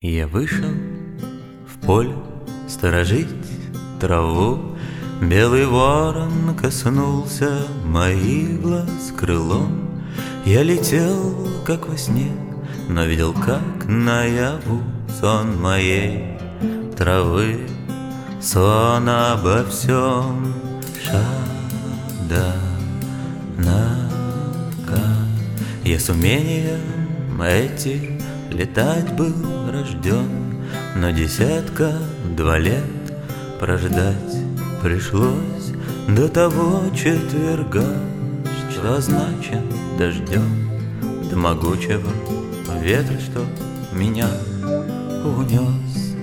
Я вышел в поле сторожить траву. Белый ворон коснулся моих глаз крылом. Я летел, как во сне, но видел, как наяву сон моей травы, сон обо всем. Я с умением этим летать был рожден, но 2 лет прождать пришлось до того четверга, что означен дождем, до могучего ветра, что меня унес.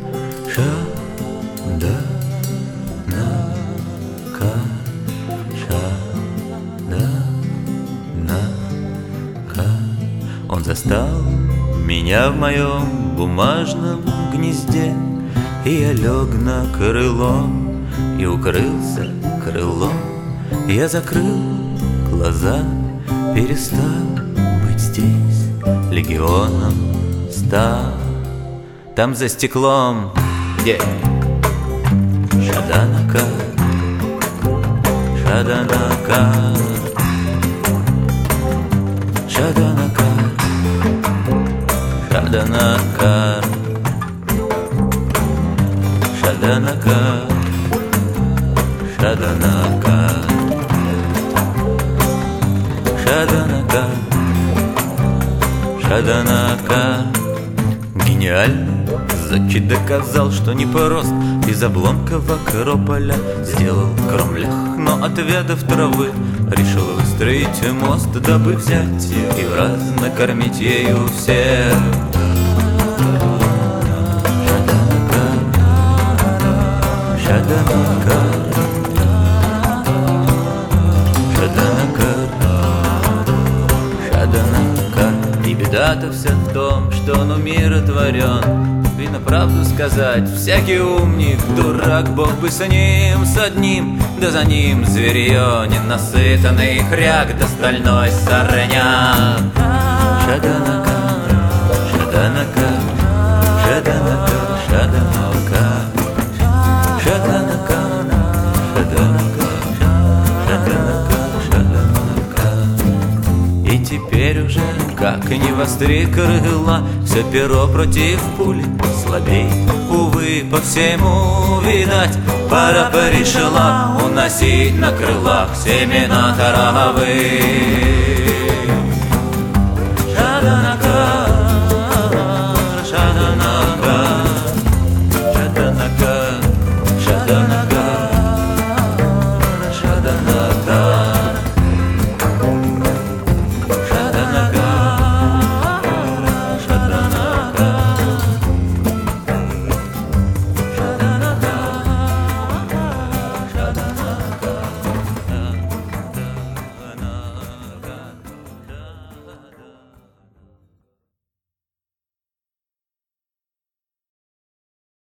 Он застал меня в моем бумажном гнезде, и я лег на крыло и укрылся крылом. Я закрыл глаза, перестал быть здесь, легионом стал там за стеклом, где Шаданакар, Шаданакар, Шаданакар, Шаданакар, Шаданакар, Шаданакар, Шаданакар, Шаданакар. Гениальный Заки доказал, что не прост. Из обломков Акрополя сделал Кромлях, но от ведов травы решил выстроить мост, дабы взять ее и враз накормить ею всех. Шаданакар, Шаданакар, Шаданакар, Шаданакар. И беда-то вся в том, что он умиротворен. И на правду сказать, всякий умник, дурак, Бог бы с ним, с одним, да за ним зверье, ненасытанный хряк, да стальной сорняк. Шаданакар, Шаданакар, Шаданакар, Шаданакар, Шаданакар, Шаданакар, Шаданакар, Шаданакар. И теперь уже, как и не востри крыла, все перо против пули слабей. Увы, по всему, видать, пора порешила уносить на крылах семена травы. Шаданакар, Шаданакар,